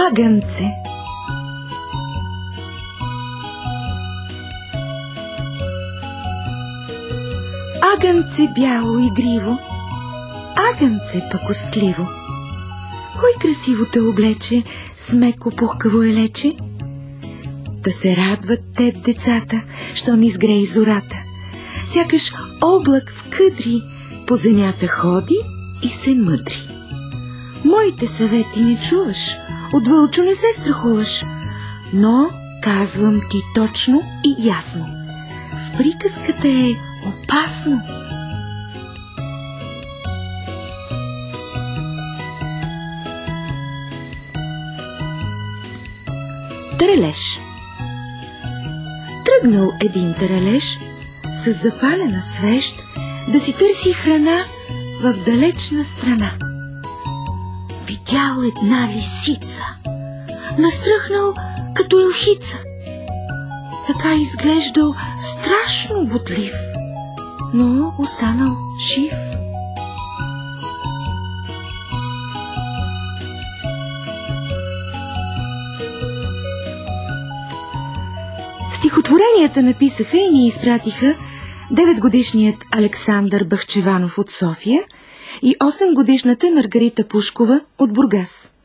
Агънце. Агънце бяло игриво, агънце пакостливо, кой красиво те облече, с меко пухкаво елече? Да се радват теб децата, щом изгрее зората. Сякаш облак в къдри по земята ходи и се мъдри. Моите съвети не чуваш, от вълчо не се страхуваш, но казвам ти точно и ясно. В приказката е опасно. Таралеж. Тръгнал един таралеж с запалена свещ да си търси храна в далечна страна. Видял една лисица, настръхнал като елхица. Така изглеждал страшно бодлив, но останал жив. Стихотворенията написаха и ни изпратиха 9-годишният Александър Бахчеванов от София и 8-годишната Маргарита Пушкова от Бургас.